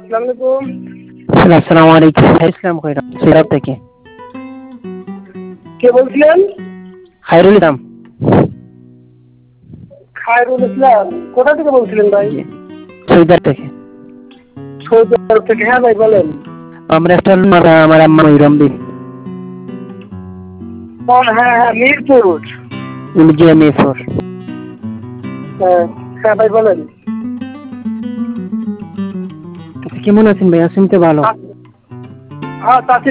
আসসালামু আলাইকুম। আসসালামু আলাইকুম। ইসলাম কইরা সিরাপ থেকে। কে বলছিলেন? খায়রুল ইসলাম। খায়রুল ইসলাম। কোথা থেকে বলছিলেন ভাই? জি। সৈদার থেকে। সৌদি আরব থেকে। হ্যাঁ ভাই বলেন। আমরা একটা আমার আম্মা ময়ূরম দিন। হ্যাঁ হ্যাঁ, মিরপুর। জি মিরপুর। হ্যাঁ হ্যাঁ ভাই বলেন। কেমন আছেন ভাই? শুনতে ভালো। হ্যাঁ চাচি